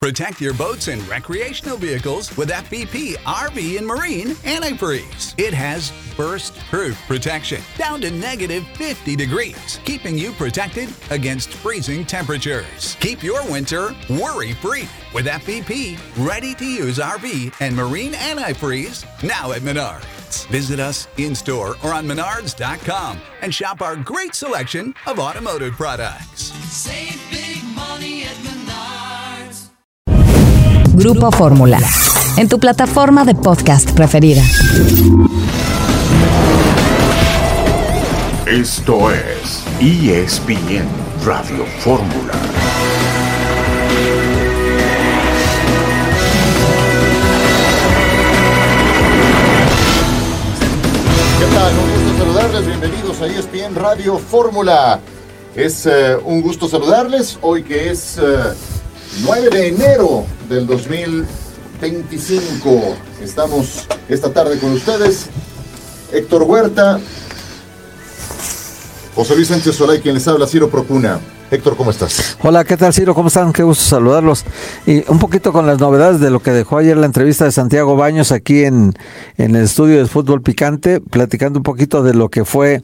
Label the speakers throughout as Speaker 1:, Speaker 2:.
Speaker 1: Protect your boats and recreational vehicles with FVP RV and Marine Antifreeze. It has burst-proof protection down to negative 50 degrees, keeping you protected against freezing temperatures. Keep your winter worry-free with FVP ready-to-use RV and Marine Antifreeze now at Menards. Visit us in-store or on menards.com and shop our great selection of automotive products.
Speaker 2: Save big money at Menards.
Speaker 3: Grupo Fórmula, en tu plataforma de podcast preferida.
Speaker 4: Esto es ESPN Radio Fórmula.
Speaker 5: ¿Qué tal? Un gusto saludarles, bienvenidos a ESPN Radio Fórmula. Es un gusto saludarles hoy que es 9 de enero del 2025. Estamos esta tarde con ustedes, Héctor Huerta, José Luis Sánchez Solay, quien les habla, Ciro Procuna. Héctor, ¿cómo estás?
Speaker 6: Hola, ¿qué tal, Ciro? ¿Cómo están? Qué gusto saludarlos. Y un poquito con las novedades de lo que dejó ayer la entrevista de Santiago Baños aquí en el estudio de Fútbol Picante, platicando un poquito de lo que fue,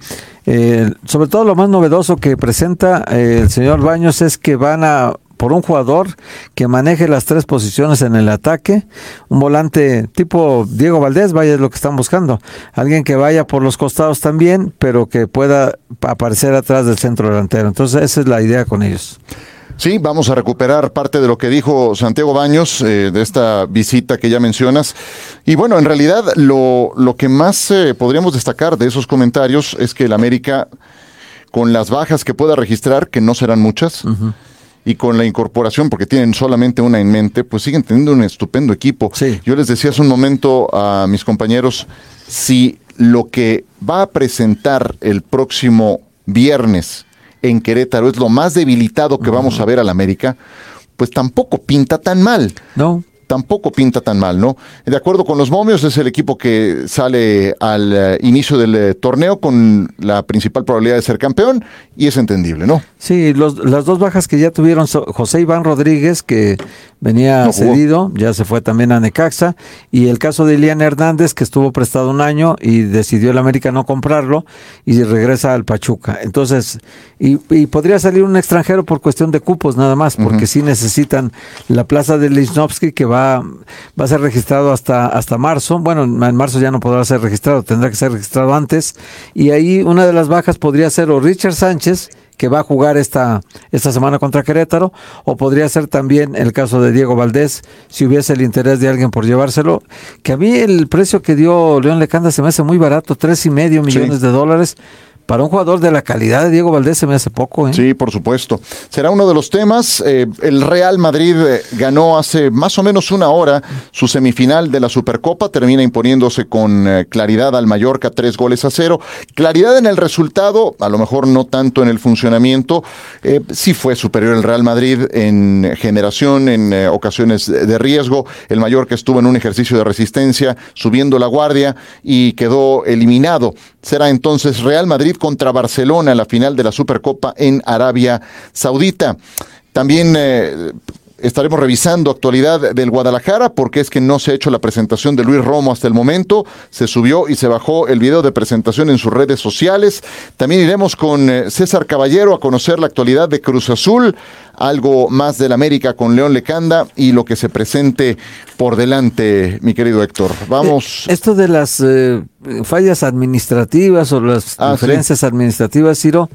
Speaker 6: sobre todo lo más novedoso que presenta el señor Baños es que van a por un jugador que maneje las tres posiciones en el ataque, un volante tipo Diego Valdés, vaya, es lo que están buscando, alguien que vaya por los costados también, pero que pueda aparecer atrás del centro delantero. Entonces esa es la idea con ellos.
Speaker 5: Sí, vamos a recuperar parte de lo que dijo Santiago Baños de esta visita que ya mencionas. Y bueno, en realidad lo que más podríamos destacar de esos comentarios es que el América, con las bajas que pueda registrar, que no serán muchas, y con la incorporación, porque tienen solamente una en mente, pues siguen teniendo un estupendo equipo.
Speaker 6: Sí.
Speaker 5: Yo les decía hace un momento a mis compañeros, si lo que va a presentar el próximo viernes en Querétaro es lo más debilitado que vamos a ver al América, pues tampoco pinta tan mal.
Speaker 6: No.
Speaker 5: Tampoco pinta tan mal, ¿no? De acuerdo con los momios, es el equipo que sale al inicio del torneo con la principal probabilidad de ser campeón, y es entendible, ¿no?
Speaker 6: Sí, las dos bajas que ya tuvieron, José Iván Rodríguez, que venía cedido, ya se fue también a Necaxa, y el caso de Ilian Hernández, que estuvo prestado un año y decidió el América no comprarlo, y regresa al Pachuca. Entonces, y podría salir un extranjero por cuestión de cupos nada más, porque sí necesitan la plaza de Lichnowsky, que va a ser registrado hasta marzo. Bueno, en marzo ya no podrá ser registrado, tendrá que ser registrado antes, y ahí una de las bajas podría ser o Richard Sánchez, que va a jugar esta semana contra Querétaro, o podría ser también el caso de Diego Valdés, si hubiese el interés de alguien por llevárselo, que a mí el precio que dio León Lecanda se me hace muy barato, $3.5 millones de dólares. Para un jugador de la calidad de Diego Valdés se me hace poco, ¿eh?
Speaker 5: Sí, por supuesto. Será uno de los temas. El Real Madrid ganó hace más o menos una hora su semifinal de la Supercopa. Termina imponiéndose con claridad al Mallorca 3-0. Claridad en el resultado, a lo mejor no tanto en el funcionamiento. Sí fue superior el Real Madrid en generación, en ocasiones de riesgo. El Mallorca estuvo en un ejercicio de resistencia, subiendo la guardia y quedó eliminado. Será entonces Real Madrid contra Barcelona en la final de la Supercopa en Arabia Saudita. También estaremos revisando actualidad del Guadalajara, porque es que no se ha hecho la presentación de Luis Romo hasta el momento. Se subió y se bajó el video de presentación en sus redes sociales. También iremos con César Caballero a conocer la actualidad de Cruz Azul, algo más del América con León Lecanda y lo que se presente por delante, mi querido Héctor. Vamos.
Speaker 6: Esto de las fallas administrativas o las diferencias administrativas, Ciro,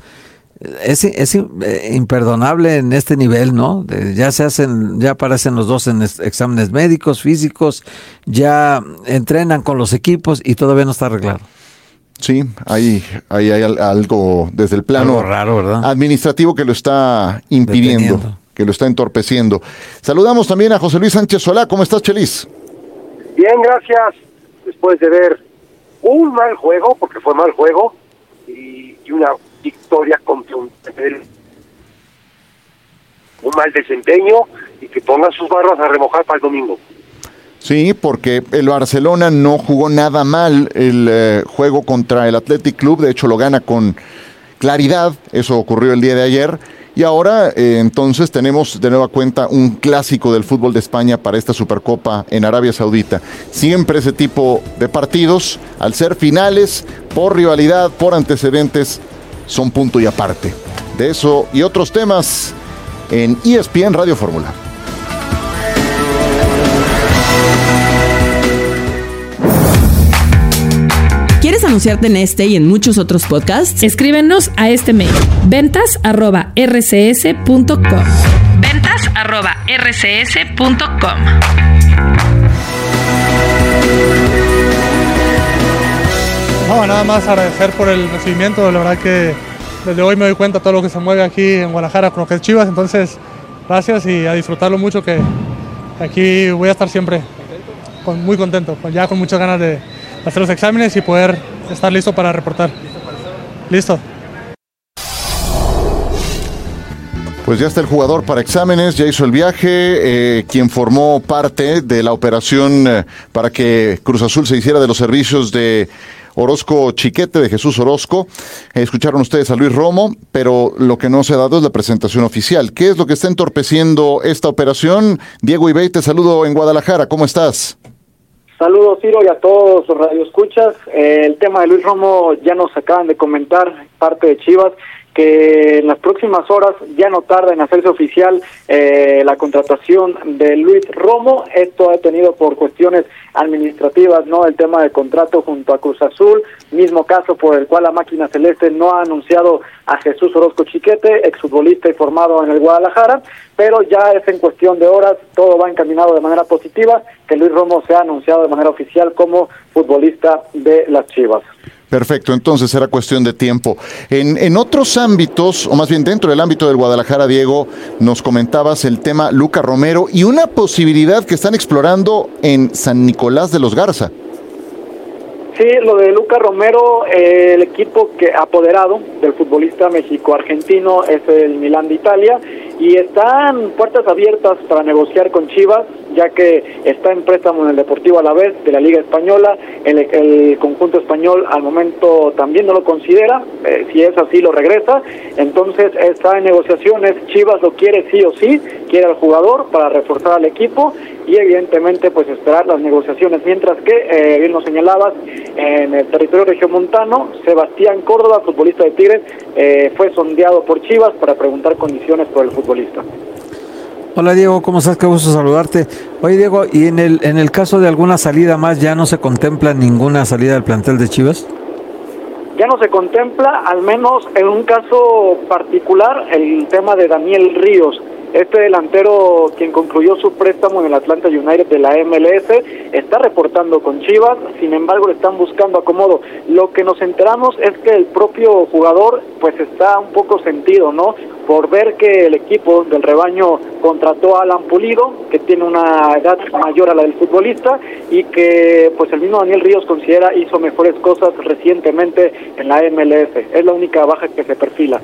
Speaker 6: es imperdonable en este nivel, ¿no? Ya aparecen los dos en exámenes médicos, físicos, ya entrenan con los equipos y todavía no está arreglado.
Speaker 5: Sí, hay algo desde el plano
Speaker 6: algo raro, ¿verdad?
Speaker 5: Administrativo que lo está impidiendo,
Speaker 6: deteniendo,
Speaker 5: que lo está entorpeciendo. Saludamos también a José Luis Sánchez Solá. ¿Cómo estás, Chelis?
Speaker 7: Bien, gracias. Después de ver un mal juego, porque fue mal juego, y una victoria contundente, un mal desempeño, y que pongan sus barras a remojar para el domingo.
Speaker 5: Sí, porque el Barcelona no jugó nada mal el juego contra el Athletic Club, de hecho lo gana con claridad, eso ocurrió el día de ayer, Y ahora, entonces, tenemos de nueva cuenta un clásico del fútbol de España para esta Supercopa en Arabia Saudita. Siempre ese tipo de partidos, al ser finales, por rivalidad, por antecedentes, son punto y aparte. De eso y otros temas en ESPN Radio Fórmula.
Speaker 8: ¿Quieres anunciarte en este y en muchos otros podcasts?
Speaker 9: Escríbenos a este mail: ventas@rcs.com. ventas@rcs.com.
Speaker 10: No, nada más agradecer por el recibimiento. La verdad que desde hoy me doy cuenta de todo lo que se mueve aquí en Guadalajara con lo que es Chivas. Entonces, gracias y a disfrutarlo mucho, que aquí voy a estar siempre muy contento, ya con muchas ganas de hacer los exámenes y poder estar listo para reportar. Listo.
Speaker 5: Pues ya está el jugador para exámenes, ya hizo el viaje, quien formó parte de la operación para que Cruz Azul se hiciera de los servicios de Orozco Chiquete, de Jesús Orozco. Escucharon ustedes a Luis Romo, pero lo que no se ha dado es la presentación oficial. ¿Qué es lo que está entorpeciendo esta operación? Diego Ibey, te saludo en Guadalajara, ¿cómo estás?
Speaker 11: Saludos, Ciro, y a todos los radioescuchas. El tema de Luis Romo ya nos acaban de comentar, parte de Chivas, que en las próximas horas ya no tarda en hacerse oficial la contratación de Luis Romo. Esto ha detenido por cuestiones administrativas, ¿no? El tema del contrato junto a Cruz Azul, mismo caso por el cual la máquina celeste no ha anunciado a Jesús Orozco Chiquete, exfutbolista y formado en el Guadalajara, pero ya es en cuestión de horas, todo va encaminado de manera positiva, que Luis Romo sea anunciado de manera oficial como futbolista de las Chivas.
Speaker 5: Perfecto, entonces será cuestión de tiempo. En otros ámbitos, o más bien dentro del ámbito del Guadalajara, Diego, nos comentabas el tema Luca Romero y una posibilidad que están explorando en San Nicolás de los Garza.
Speaker 11: Sí, lo de Luca Romero, el equipo que apoderado del futbolista mexico-argentino es el Milán de Italia, y están puertas abiertas para negociar con Chivas, ya que está en préstamo en el Deportivo Alavés de la Liga Española. El conjunto español al momento también no lo considera, si es así lo regresa, entonces está en negociaciones. Chivas lo quiere sí o sí, quiere al jugador para reforzar al equipo y evidentemente pues esperar las negociaciones, mientras que, bien lo señalabas, en el territorio regiomontano, Sebastián Córdoba, futbolista de Tigres, fue sondeado por Chivas para preguntar condiciones por el futbolista.
Speaker 6: Hola Diego, ¿cómo estás? Qué gusto saludarte. Oye Diego, ¿y en el caso de alguna salida más ya no se contempla ninguna salida del plantel de Chivas?
Speaker 11: Ya no se contempla, al menos en un caso particular, el tema de Daniel Ríos. Este delantero, quien concluyó su préstamo en el Atlanta United de la MLS, está reportando con Chivas, sin embargo le están buscando acomodo. Lo que nos enteramos es que el propio jugador pues está un poco sentido, ¿no? Por ver que el equipo del rebaño contrató a Alan Pulido, que tiene una edad mayor a la del futbolista, y que pues el mismo Daniel Ríos considera hizo mejores cosas recientemente en la MLS. Es la única baja que se perfila.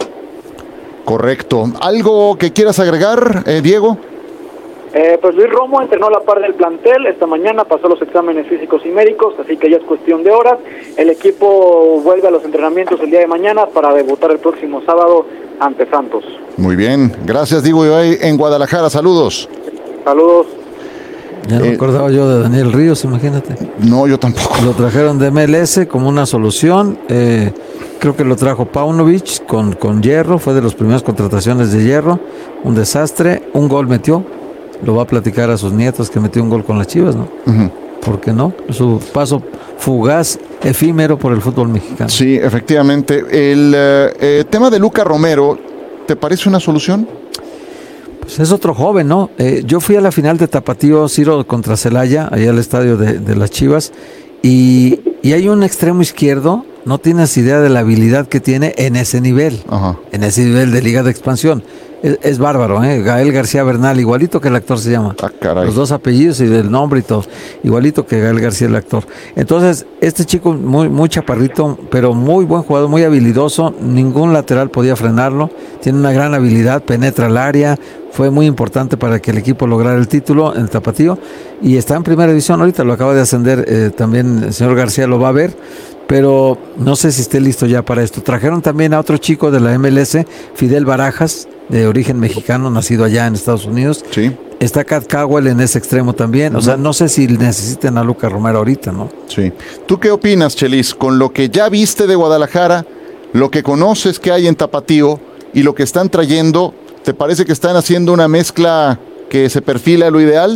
Speaker 5: Correcto. ¿Algo que quieras agregar, Diego?
Speaker 11: Pues Luis Romo entrenó la par del plantel esta mañana, pasó los exámenes físicos y médicos, así que ya es cuestión de horas. El equipo vuelve a los entrenamientos el día de mañana para debutar el próximo sábado ante Santos.
Speaker 5: Muy bien, gracias Diego Ibey en Guadalajara, saludos.
Speaker 11: Saludos.
Speaker 6: Ya no me acordaba yo de Daniel Ríos, imagínate.
Speaker 5: No, yo tampoco.
Speaker 6: Lo trajeron de MLS como una solución, creo que lo trajo Paunovic con Hierro, fue de las primeras contrataciones de Hierro, un desastre, un gol metió, lo va a platicar a sus nietos que metió un gol con las Chivas, ¿no? Uh-huh. ¿Por qué no? Su paso fugaz, efímero por el fútbol mexicano.
Speaker 5: Sí, efectivamente. El tema de Luca Romero, ¿te parece una solución?
Speaker 6: Pues es otro joven, ¿no? Yo fui a la final de Tapatío Ciro contra Celaya, allá al estadio de las Chivas, y hay un extremo izquierdo, no tienes idea de la habilidad que tiene en ese nivel, uh-huh. En ese nivel de Liga de Expansión. Es bárbaro, ¿eh? Gael García Bernal, igualito que el actor se llama.
Speaker 5: Ah, caray.
Speaker 6: Los dos apellidos y el nombre y todo, igualito que Gael García el actor. Entonces, este chico muy chaparrito, pero muy buen jugador, muy habilidoso, ningún lateral podía frenarlo, tiene una gran habilidad, penetra el área, fue muy importante para que el equipo lograra el título en el Tapatío, y está en primera división, ahorita lo acaba de ascender, también el señor García lo va a ver, pero no sé si esté listo ya para esto. Trajeron también a otro chico de la MLS, Fidel Barajas, de origen mexicano, nacido allá en Estados Unidos.
Speaker 5: Sí.
Speaker 6: Está Cat Cowell en ese extremo también. O sea, no sé si necesiten a Lucas Romero ahorita, ¿no?
Speaker 5: Sí. ¿Tú qué opinas, Chelis? Con lo que ya viste de Guadalajara, lo que conoces que hay en Tapatío y lo que están trayendo, ¿te parece que están haciendo una mezcla que se perfila a lo ideal?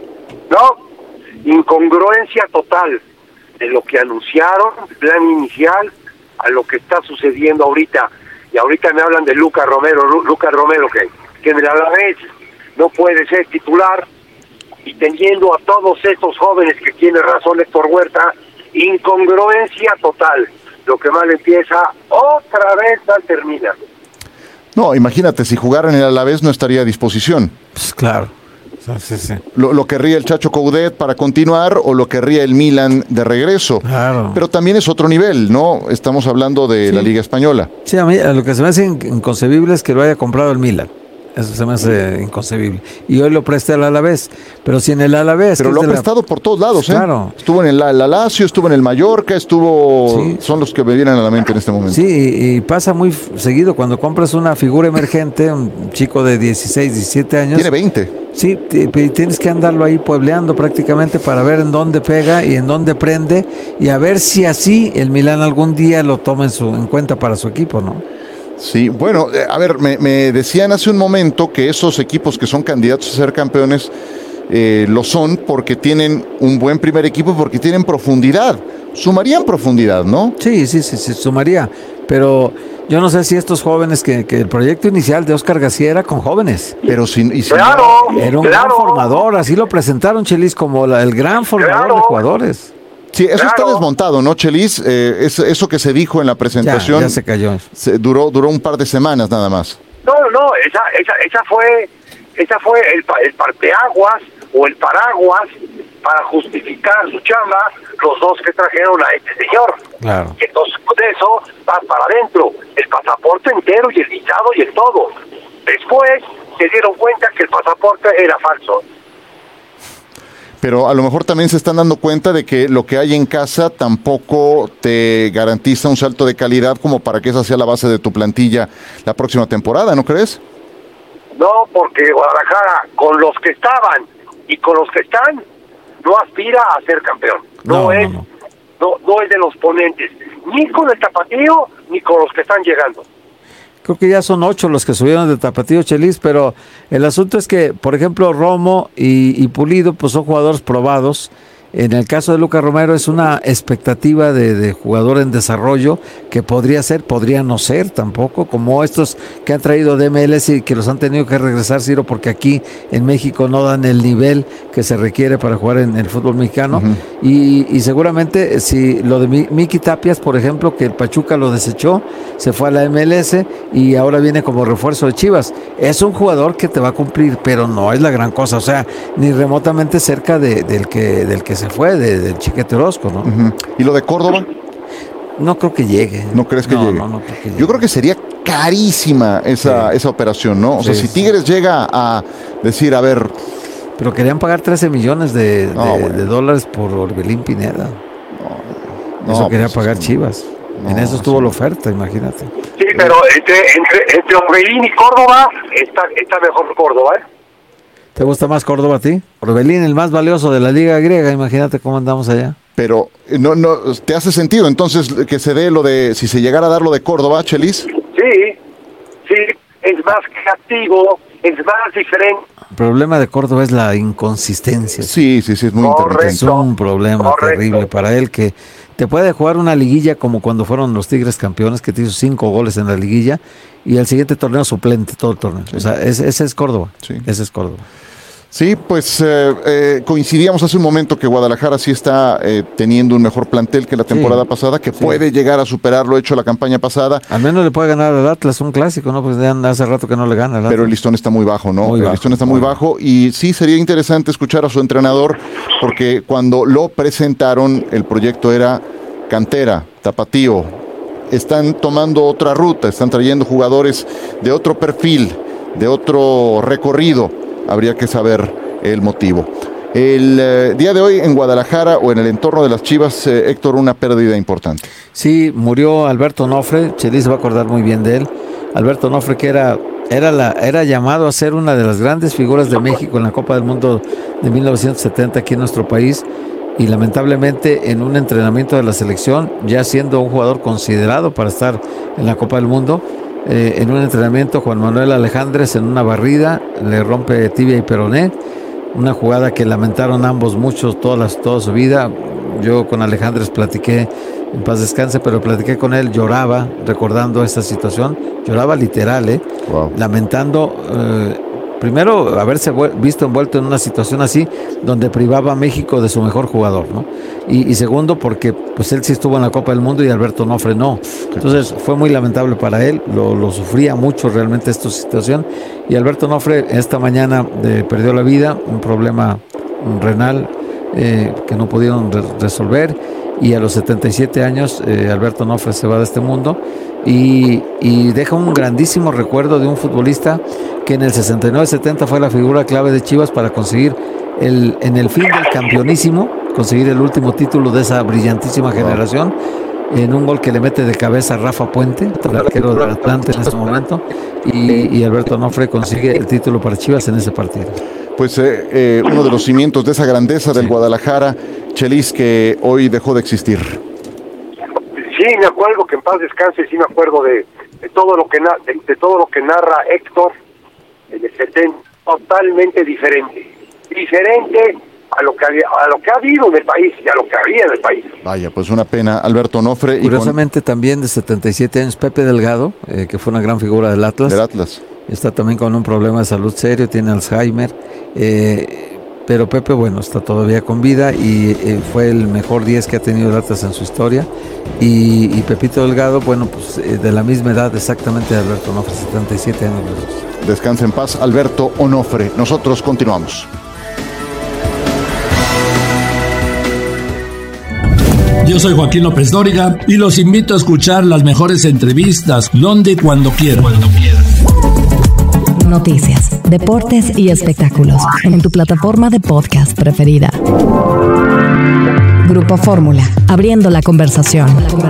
Speaker 7: No, incongruencia total de lo que anunciaron, el plan inicial, a lo que está sucediendo ahorita. Y ahorita me hablan de Lucas Romero que en el Alavés no puede ser titular, y teniendo a todos estos jóvenes, que tiene razón Héctor Huerta, incongruencia total. Lo que mal empieza, otra vez mal termina.
Speaker 5: No, imagínate, si jugara en el Alavés no estaría a disposición.
Speaker 6: Pues claro. Sí.
Speaker 5: Lo querría el Chacho Coudet para continuar, o lo querría el Milan de regreso.
Speaker 6: Claro.
Speaker 5: Pero también es otro nivel, ¿no? Estamos hablando de la Liga Española.
Speaker 6: Sí, a mí lo que se me hace inconcebible es que lo haya comprado el Milan. Eso se me hace inconcebible. Y hoy lo preste al Alavés. Pero si en el Alavés...
Speaker 5: Pero lo ha prestado por todos lados, ¿eh?
Speaker 6: Claro.
Speaker 5: Estuvo en el Lazio, estuvo en el Mallorca, Sí. Son los que me vienen a la mente en este momento.
Speaker 6: Sí, y pasa muy seguido cuando compras una figura emergente, un chico de 16, 17 años...
Speaker 5: Tiene 20.
Speaker 6: Sí, tienes que andarlo ahí puebleando prácticamente para ver en dónde pega y en dónde prende, y a ver si así el Milán algún día lo toma en cuenta para su equipo, ¿no?
Speaker 5: Sí, bueno, a ver, me decían hace un momento que esos equipos que son candidatos a ser campeones lo son porque tienen un buen primer equipo, porque tienen profundidad. Sumarían profundidad, ¿no?
Speaker 6: Sí, sumaría. Pero yo no sé si estos jóvenes, que el proyecto inicial de Óscar García era con jóvenes.
Speaker 5: Pero
Speaker 7: claro,
Speaker 6: era un gran formador, así lo presentaron, Chelis, como el gran formador de jugadores.
Speaker 5: Sí, eso está desmontado, ¿no, Chelis? Eso que se dijo en la presentación...
Speaker 6: Ya se cayó.
Speaker 5: Duró un par de semanas nada más.
Speaker 7: No, esa fue el parteaguas o el paraguas para justificar su chamba, los dos que trajeron a este señor.
Speaker 6: Claro.
Speaker 7: Y entonces de eso va para adentro, el pasaporte entero y el visado y el todo. Después se dieron cuenta que el pasaporte era falso.
Speaker 5: Pero a lo mejor también se están dando cuenta de que lo que hay en casa tampoco te garantiza un salto de calidad como para que esa sea la base de tu plantilla la próxima temporada, ¿no crees?
Speaker 7: No, porque Guadalajara, con los que estaban y con los que están, no aspira a ser campeón. No es de los ponentes, ni con el Tapatío, ni con los que están llegando.
Speaker 6: Creo que ya son 8 los que subieron de Tapatío, Chelis, pero el asunto es que, por ejemplo, Romo y Pulido, pues son jugadores probados. En el caso de Lucas Romero es una expectativa de jugador en desarrollo que podría ser, podría no ser tampoco, como estos que han traído de MLS y que los han tenido que regresar, Ciro, porque aquí en México no dan el nivel que se requiere para jugar en el fútbol mexicano. Uh-huh. Y seguramente si lo de Miki Tapias, por ejemplo, que el Pachuca lo desechó, se fue a la MLS y ahora viene como refuerzo de Chivas. Es un jugador que te va a cumplir, pero no es la gran cosa, o sea, ni remotamente cerca del que se fue, del Chiquete Orozco, ¿no?
Speaker 5: Uh-huh. ¿Y lo de Córdoba?
Speaker 6: No creo que llegue.
Speaker 5: ¿No crees que llegue?
Speaker 6: No creo que llegue.
Speaker 5: Yo creo que sería carísima esa operación, ¿no? O sea, si Tigres llega a decir, a ver...
Speaker 6: Pero querían pagar 13 millones de dólares por Orbelín Pineda. Eso quería pagar Chivas. En eso estuvo la oferta, imagínate.
Speaker 7: Sí, pero entre Orbelín y Córdoba está mejor Córdoba, ¿eh?
Speaker 6: ¿Te gusta más Córdoba a ti? Orbelín, el más valioso de la Liga Griega, imagínate cómo andamos allá.
Speaker 5: Pero no te hace sentido entonces que se dé lo de, si se llegara a dar lo de Córdoba, Chelis.
Speaker 7: Sí, es más creativo, es más diferente.
Speaker 6: El problema de Córdoba es la inconsistencia.
Speaker 5: Sí, es muy intermitente.
Speaker 6: Es un problema terrible para él, que te puede jugar una liguilla como cuando fueron los Tigres campeones, que te hizo 5 goles en la liguilla, y el siguiente torneo suplente todo el torneo. Sí. O sea, ese es Córdoba. Sí. Ese es Córdoba.
Speaker 5: Sí, pues coincidíamos hace un momento que Guadalajara sí está teniendo un mejor plantel que la temporada pasada, que puede llegar a superar lo hecho la campaña pasada.
Speaker 6: Al menos le puede ganar al Atlas, un clásico, ¿no? Pues ya hace rato que no le gana al Atlas.
Speaker 5: Pero el listón está muy bajo, ¿no? El listón está muy bajo, y sí sería interesante escuchar a su entrenador, porque cuando lo presentaron el proyecto era cantera, tapatío. Están tomando otra ruta, están trayendo jugadores de otro perfil, de otro recorrido. Habría que saber el motivo. El día de hoy en Guadalajara o en el entorno de las Chivas, Héctor, una pérdida importante.
Speaker 6: Sí, murió Alberto Onofre, Chelis se va a acordar muy bien de él. Alberto Onofre, que era llamado a ser una de las grandes figuras de México en la Copa del Mundo de 1970 aquí en nuestro país, y lamentablemente en un entrenamiento de la selección, ya siendo un jugador considerado para estar en la Copa del Mundo, en un entrenamiento Juan Manuel Alejandres en una barrida le rompe tibia y peroné, una jugada que lamentaron ambos mucho toda su vida. Yo con Alejandres platiqué, en paz descanse, pero platiqué con él, lloraba recordando esta situación, lloraba literal,
Speaker 5: wow.
Speaker 6: Lamentando primero haberse visto envuelto en una situación así donde privaba a México de su mejor jugador, ¿no? Y segundo porque pues él sí estuvo en la Copa del Mundo y Alberto Onofre no. Entonces fue muy lamentable para él, lo sufría mucho realmente esta situación, y Alberto Onofre esta mañana perdió la vida, un problema renal que no pudieron resolver, y a los 77 años Alberto Onofre se va de este mundo y deja un grandísimo recuerdo de un futbolista que en el 69-70 fue la figura clave de Chivas para conseguir en el fin del campeonísimo, conseguir el último título de esa brillantísima generación, en un gol que le mete de cabeza Rafa Puente, el arquero del Atlante en ese momento, y Alberto Onofre consigue el título para Chivas en ese partido.
Speaker 5: Pues uno de los cimientos de esa grandeza del Guadalajara, Chelis, que hoy dejó de existir.
Speaker 7: Sí, me acuerdo, que en paz descanse, sí me acuerdo de todo lo que narra Héctor en el 70, totalmente diferente a lo que ha habido en el país y a lo que había en el país.
Speaker 5: Vaya, pues una pena, Alberto Onofre.
Speaker 6: Curiosamente también de 77 años, Pepe Delgado, que fue una gran figura del Atlas. Está también con un problema de salud serio, tiene Alzheimer, pero Pepe, bueno, está todavía con vida y fue el mejor 10 que ha tenido el Atlas en su historia. Y Pepito Delgado, bueno, pues de la misma edad exactamente de Alberto Onofre, 77 años.
Speaker 5: Descansa en paz, Alberto Onofre. Nosotros continuamos.
Speaker 12: Yo soy Joaquín López Dóriga y los invito a escuchar las mejores entrevistas donde y cuando quieran.
Speaker 3: Noticias, deportes y espectáculos en tu plataforma de podcast preferida. Grupo Fórmula, abriendo la conversación.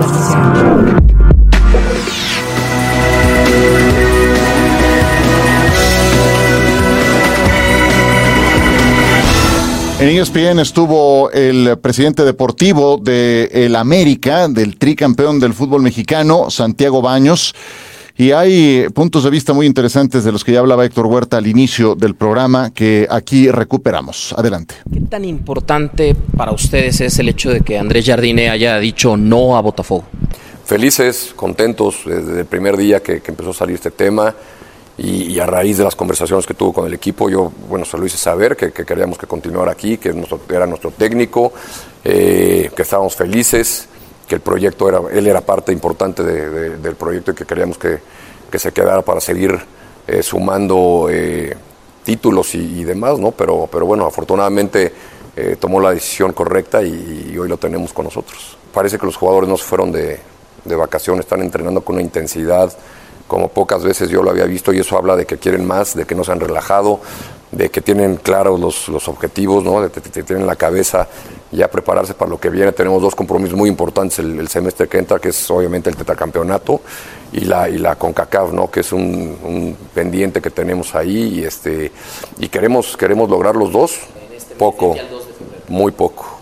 Speaker 5: En ESPN estuvo el presidente deportivo del América, del tricampeón del fútbol mexicano, Santiago Baños, y hay puntos de vista muy interesantes de los que ya hablaba Héctor Huerta al inicio del programa que aquí recuperamos. Adelante.
Speaker 13: ¿Qué tan importante para ustedes es el hecho de que Andrés Jardine haya dicho no a Botafogo?
Speaker 14: Felices, contentos desde el primer día que empezó a salir este tema. Y a raíz de las conversaciones que tuvo con el equipo, yo, bueno, se lo hice saber que queríamos que continuara aquí, que era nuestro técnico, que estábamos felices, que el proyecto él era parte importante del proyecto y que queríamos que se quedara para seguir sumando títulos y demás, ¿no? Pero bueno, afortunadamente tomó la decisión correcta y hoy lo tenemos con nosotros. Parece que los jugadores no se fueron de vacaciones, están entrenando con una intensidad como pocas veces yo lo había visto, y eso habla de que quieren más, de que no se han relajado, de que tienen claros los objetivos, ¿no? De que tienen la cabeza ya prepararse para lo que viene. Tenemos dos compromisos muy importantes el semestre que entra, que es obviamente el tetracampeonato y la CONCACAF, ¿no? Que es un pendiente que tenemos ahí y queremos lograr los dos. Poco, muy poco.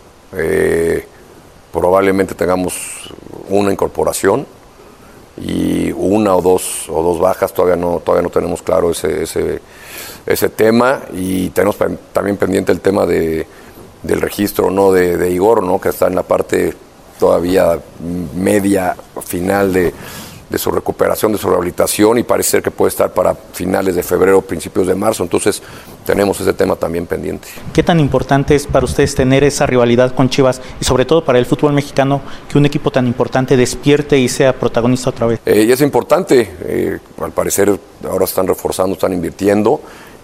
Speaker 14: Probablemente tengamos una incorporación y una o dos bajas, todavía no tenemos claro ese tema, y tenemos también pendiente el tema del registro, ¿no? de Igor, ¿no? Que está en la parte todavía media final de su recuperación, de su rehabilitación, y parece ser que puede estar para finales de febrero, principios de marzo. Entonces tenemos ese tema también pendiente.
Speaker 15: ¿Qué tan importante es para ustedes tener esa rivalidad con Chivas y sobre todo para el fútbol mexicano, que un equipo tan importante despierte y sea protagonista otra vez?
Speaker 14: Y es importante, al parecer ahora están reforzando, están invirtiendo.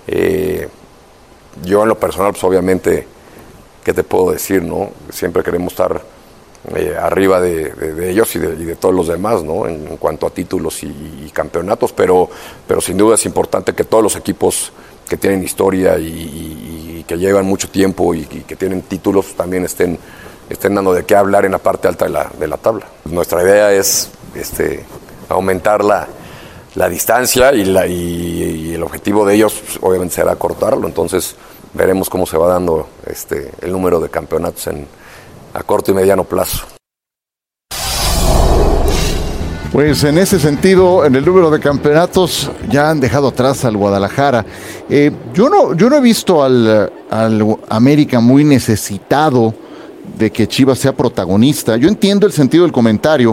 Speaker 14: Yo en lo personal, pues obviamente, ¿qué te puedo decir, no? Siempre queremos estar arriba de ellos y de todos los demás, ¿no? En cuanto a títulos y campeonatos, pero sin duda es importante que todos los equipos que tienen historia y que llevan mucho tiempo y que tienen títulos también estén dando de qué hablar en la parte alta de la tabla. Nuestra idea es aumentar la distancia y el objetivo de ellos pues, obviamente será cortarlo. Entonces veremos cómo se va dando el número de campeonatos a corto y mediano plazo.
Speaker 5: Pues en ese sentido, en el número de campeonatos ya han dejado atrás al Guadalajara. Yo no he visto al América muy necesitado de que Chivas sea protagonista. Yo entiendo el sentido del comentario.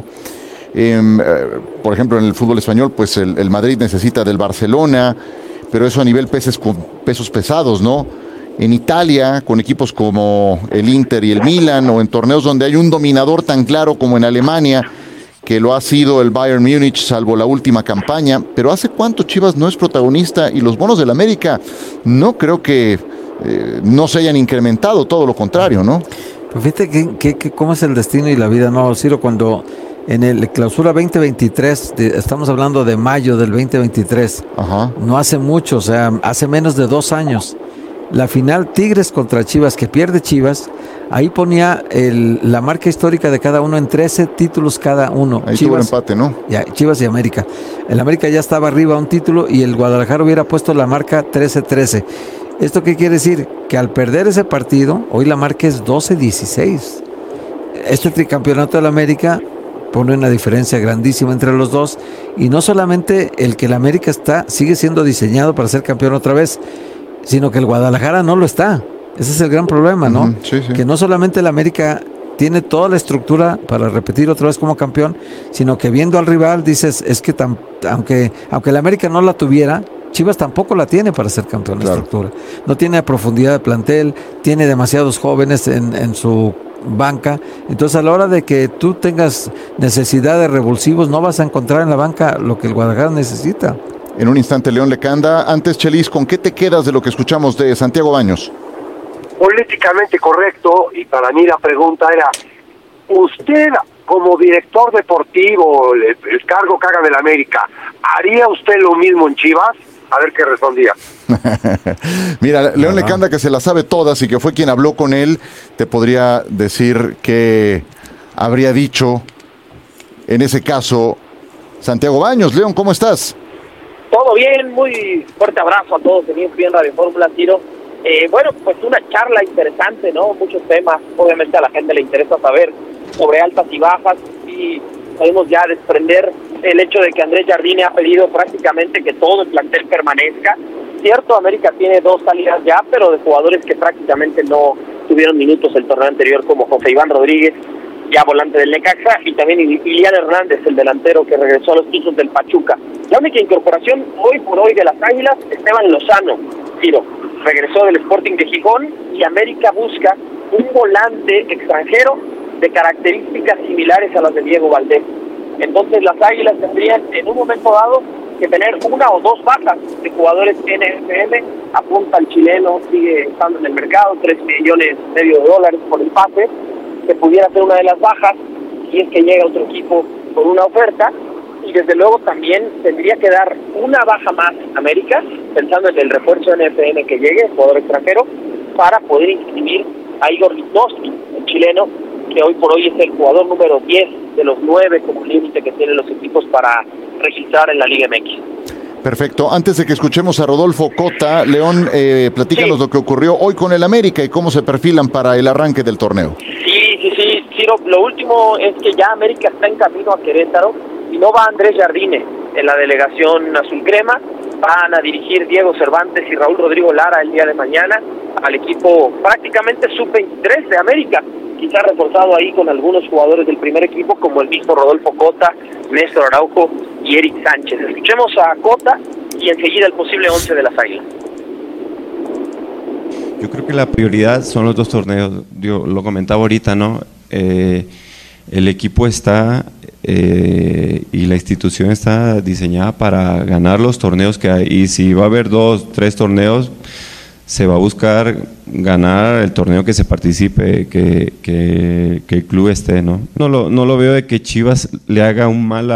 Speaker 5: Por ejemplo, en el fútbol español, pues el Madrid necesita del Barcelona, pero eso a nivel pesos pesados, ¿no? En Italia, con equipos como el Inter y el Milan, o en torneos donde hay un dominador tan claro como en Alemania, que lo ha sido el Bayern Múnich, salvo la última campaña. Pero ¿hace cuánto Chivas no es protagonista? Y los bonos del América no creo que no se hayan incrementado, todo lo contrario, ¿no?
Speaker 6: Pues fíjate que cómo es el destino y la vida, ¿no, Ciro? Cuando en el clausura 2023, estamos hablando de mayo del 2023, no hace mucho, o sea, hace menos de 2 años, la final Tigres contra Chivas, que pierde Chivas, ahí ponía la marca histórica de cada uno en 13 títulos cada uno.
Speaker 5: Ahí tuvo el empate, ¿no?
Speaker 6: Ya, Chivas y América. El América ya estaba arriba un título y el Guadalajara hubiera puesto la marca 13-13. ¿Esto qué quiere decir? Que al perder ese partido, hoy la marca es 12-16. Este tricampeonato del América pone una diferencia grandísima entre los dos, y no solamente el que el América sigue siendo diseñado para ser campeón otra vez, sino que el Guadalajara no lo está. Ese es el gran problema, ¿no?
Speaker 5: Sí.
Speaker 6: Que no solamente el América tiene toda la estructura para repetir otra vez como campeón, sino que viendo al rival dices, es que aunque el América no la tuviera, Chivas tampoco la tiene para ser campeón de estructura. No tiene profundidad de plantel, tiene demasiados jóvenes en su banca. Entonces, a la hora de que tú tengas necesidad de revulsivos, no vas a encontrar en la banca lo que el Guadalajara necesita.
Speaker 5: En un instante, León Lecanda. Antes, Chelis, ¿con qué te quedas de lo que escuchamos de Santiago Baños?
Speaker 7: Políticamente correcto, y para mí la pregunta era, usted como director deportivo, el cargo que haga del América, ¿haría usted lo mismo en Chivas? A ver qué respondía.
Speaker 5: Mira, León Lecanda, que se las sabe todas y que fue quien habló con él, te podría decir que habría dicho en ese caso Santiago Baños. León, ¿cómo estás?
Speaker 16: Todo bien, muy fuerte abrazo a todos de ESPN Radio Fórmula, Ciro. Bueno, pues una charla interesante, ¿no? Muchos temas, obviamente a la gente le interesa saber sobre altas y bajas, y podemos ya desprender el hecho de que Andrés Jardine ha pedido prácticamente que todo el plantel permanezca. Cierto, América tiene 2 salidas ya, pero de jugadores que prácticamente no tuvieron minutos el torneo anterior, como José Iván Rodríguez, ya volante del Necaxa, y también Ilian Hernández, el delantero que regresó a los Tuzos del Pachuca. La única incorporación hoy por hoy de las Águilas, Esteban Lozano, Ciro, regresó del Sporting de Gijón, y América busca un volante extranjero de características similares a las de Diego Valdés. Entonces las Águilas tendrían en un momento dado que tener 1 o 2 bajas de jugadores NFL. Apunta al chileno, sigue estando en el mercado, $3,5 millones por el pase, que pudiera ser una de las bajas si es que llega otro equipo con una oferta. Y desde luego también tendría que dar una baja más América, pensando en el refuerzo NFL que llegue, jugador extranjero, para poder inscribir a Igor Lichnowsky, el chileno, que hoy por hoy es el jugador número 10 de los 9 como límite que tienen los equipos para registrar en la Liga MX.
Speaker 5: Perfecto. Antes de que escuchemos a Rodolfo Cota, León, platícanos lo que ocurrió hoy con el América y cómo se perfilan para el arranque del torneo.
Speaker 16: Sí, Ciro, lo último es que ya América está en camino a Querétaro y no va Andrés Jardine en la delegación azul crema. Van a dirigir Diego Cervantes y Raúl Rodrigo Lara el día de mañana al equipo prácticamente sub-23 de América, quizá reforzado ahí con algunos jugadores del primer equipo como el mismo Rodolfo Cota, Néstor Araujo y Eric Sánchez. Escuchemos a Cota y enseguida el posible 11 de las Águilas.
Speaker 17: Yo creo que la prioridad son los 2 torneos, yo lo comentaba ahorita, ¿no? El equipo está y la institución está diseñada para ganar los torneos que hay, y si va a haber 2, 3 torneos, se va a buscar ganar el torneo que se participe, que el club esté, ¿no? No lo veo de que Chivas le haga un mal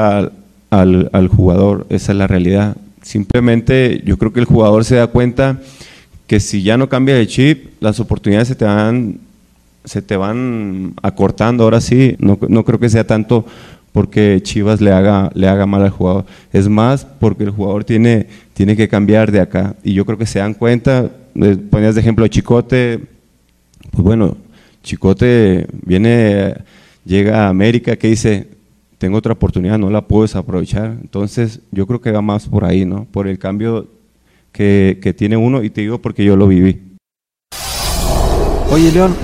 Speaker 17: al jugador, esa es la realidad. Simplemente yo creo que el jugador se da cuenta que si ya no cambia de chip, las oportunidades se te van acortando. Ahora sí, no creo que sea tanto porque Chivas le haga mal al jugador, es más porque el jugador tiene que cambiar de acá, y yo creo que se dan cuenta. Ponías de ejemplo a Chicote, pues bueno, Chicote llega a América, que dice, tengo otra oportunidad, no la puedo desaprovechar. Entonces yo creo que va más por ahí, ¿no? Por el cambio que tiene uno, y te digo porque yo lo viví.
Speaker 6: Oye, León,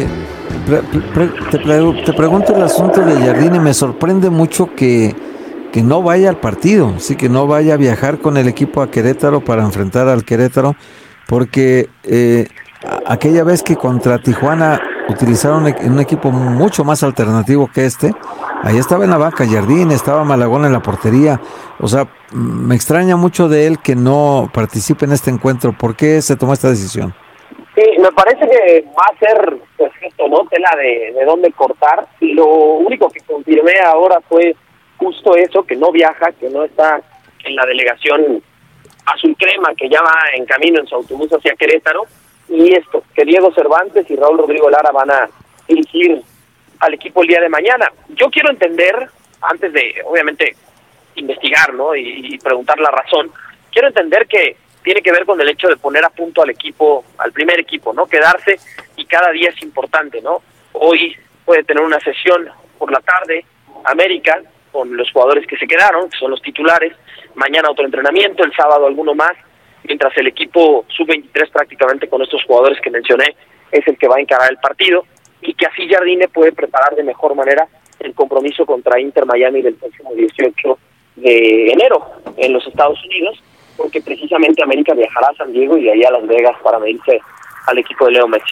Speaker 6: te pregunto el asunto de Jardine. Me sorprende mucho que no vaya al partido, sí, que no vaya a viajar con el equipo a Querétaro para enfrentar al Querétaro, porque aquella vez que contra Tijuana utilizaron un equipo mucho más alternativo que ahí estaba en la banca Jardine, estaba Malagón en la portería. O sea, me extraña mucho de él que no participe en este encuentro. ¿Por qué se tomó esta decisión?
Speaker 16: Sí, me parece que va a ser, pues, esto, ¿no? Tela de dónde cortar. Y lo único que confirmé ahora fue justo eso, que no viaja, que no está en la delegación azul crema, que ya va en camino en su autobús hacia Querétaro. Y esto, que Diego Cervantes y Raúl Rodrigo Lara van a dirigir al equipo el día de mañana. Yo quiero entender, antes de, obviamente, investigar, ¿no? Y preguntar la razón, quiero entender que tiene que ver con el hecho de poner a punto al equipo, al primer equipo, ¿no? Quedarse, y cada día es importante, ¿no? Hoy puede tener una sesión por la tarde, América, con los jugadores que se quedaron, que son los titulares, mañana otro entrenamiento, el sábado alguno más, mientras el equipo sub-23 prácticamente con estos jugadores que mencioné es el que va a encarar el partido, y que así Jardine puede preparar de mejor manera el compromiso contra Inter Miami del próximo 18 de enero en los Estados Unidos, porque precisamente América viajará a San Diego y de ahí a Las Vegas para medirse al equipo de Leo Messi.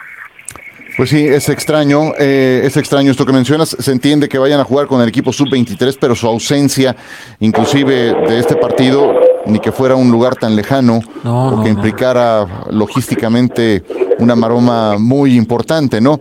Speaker 5: Pues sí, es extraño esto que mencionas. Se entiende que vayan a jugar con el equipo sub-23, pero su ausencia, inclusive de este partido, ni que fuera un lugar tan lejano, o que implicara logísticamente una maroma muy importante, ¿no?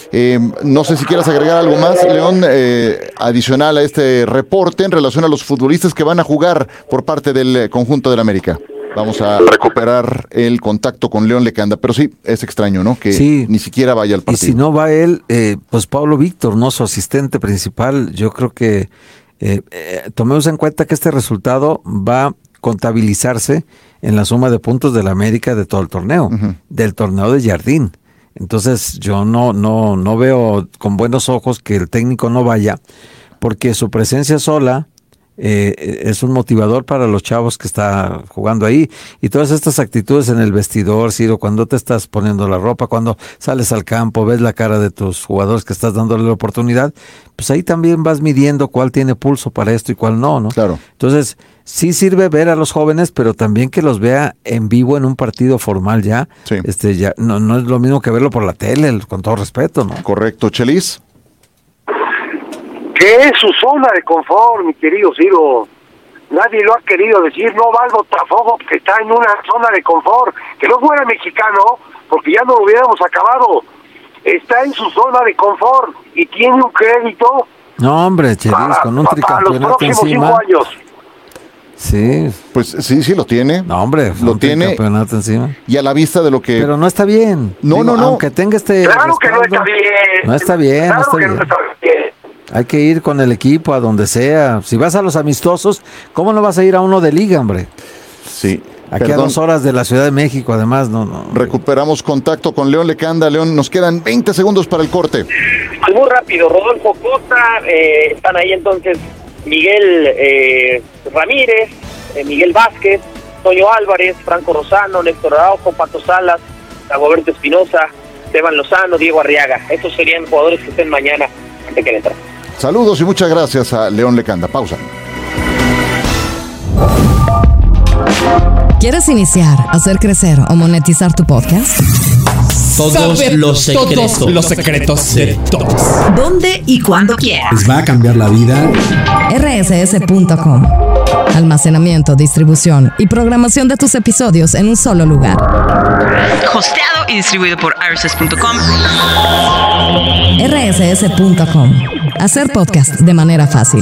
Speaker 5: No sé si quieras agregar algo más, León, adicional a este reporte en relación a los futbolistas que van a jugar por parte del conjunto del América. Vamos a recuperar el contacto con León Lecanda, pero sí, es extraño, ¿no? Que ni siquiera vaya al partido.
Speaker 6: Y si no va él, pues Pablo Víctor, ¿no? Su asistente principal. Yo creo que tomemos en cuenta que este resultado va a contabilizarse en la suma de puntos del América de todo el torneo, del torneo de Jardín. Entonces yo no veo con buenos ojos que el técnico no vaya, porque su presencia sola es un motivador para los chavos que está jugando ahí, y todas estas actitudes en el vestidor, Ciro, cuando te estás poniendo la ropa, cuando sales al campo, ves la cara de tus jugadores que estás dándole la oportunidad, pues ahí también vas midiendo cuál tiene pulso para esto y cuál no, ¿no?
Speaker 5: Claro.
Speaker 6: Entonces sí sirve ver a los jóvenes, pero también que los vea en vivo en un partido formal ya.
Speaker 5: Sí.
Speaker 6: Ya no es lo mismo que verlo por la tele, con todo respeto, ¿no?
Speaker 5: Correcto, Chelis.
Speaker 7: ¿Qué es su zona de confort, mi querido Ciro? Nadie lo ha querido decir, no va al Botafogo porque está en una zona de confort. Que no fuera mexicano, porque ya no lo hubiéramos acabado. Está en su zona de confort y tiene un crédito.
Speaker 6: No, hombre, Chelis, con un tricampeonato
Speaker 7: los próximos
Speaker 6: encima.
Speaker 7: 5 años.
Speaker 6: Sí.
Speaker 5: Pues sí lo tiene.
Speaker 6: No, hombre,
Speaker 5: lo tiene.
Speaker 6: Campeonato encima.
Speaker 5: Y a la vista de lo que...
Speaker 6: Pero no está bien.
Speaker 5: No.
Speaker 6: Aunque tenga este...
Speaker 7: Claro que no está bien.
Speaker 6: No está bien,
Speaker 7: Claro
Speaker 6: no está
Speaker 7: que
Speaker 6: bien.
Speaker 7: no está bien.
Speaker 6: Hay que ir con el equipo a donde sea. Si vas a los amistosos, ¿cómo no vas a ir a uno de liga, hombre?
Speaker 5: Sí.
Speaker 6: Aquí a 2 horas de la Ciudad de México, además, no.
Speaker 5: Recuperamos contacto con León Lecanda. León, nos quedan 20 segundos para el corte.
Speaker 16: Muy rápido, Rodolfo Cota, están ahí entonces Miguel Ramírez, Miguel Vázquez, Toño Álvarez, Franco Rosano, Néstor Araujo, Pato Salas, Dagoberto Espinosa, Esteban Lozano, Diego Arriaga. Estos serían jugadores que estén mañana ante Querétaro.
Speaker 5: Saludos y muchas gracias a León Lecanda. Pausa.
Speaker 3: ¿Quieres iniciar, hacer crecer o monetizar tu podcast?
Speaker 12: Todos los secretos de todos.
Speaker 9: ¿Dónde y cuándo quieras?
Speaker 12: Les va a cambiar la vida.
Speaker 3: rss.com. Almacenamiento, distribución y programación de tus episodios en un solo lugar.
Speaker 9: Hosteado y distribuido por rss.com.
Speaker 3: rss.com. Hacer podcast de manera fácil.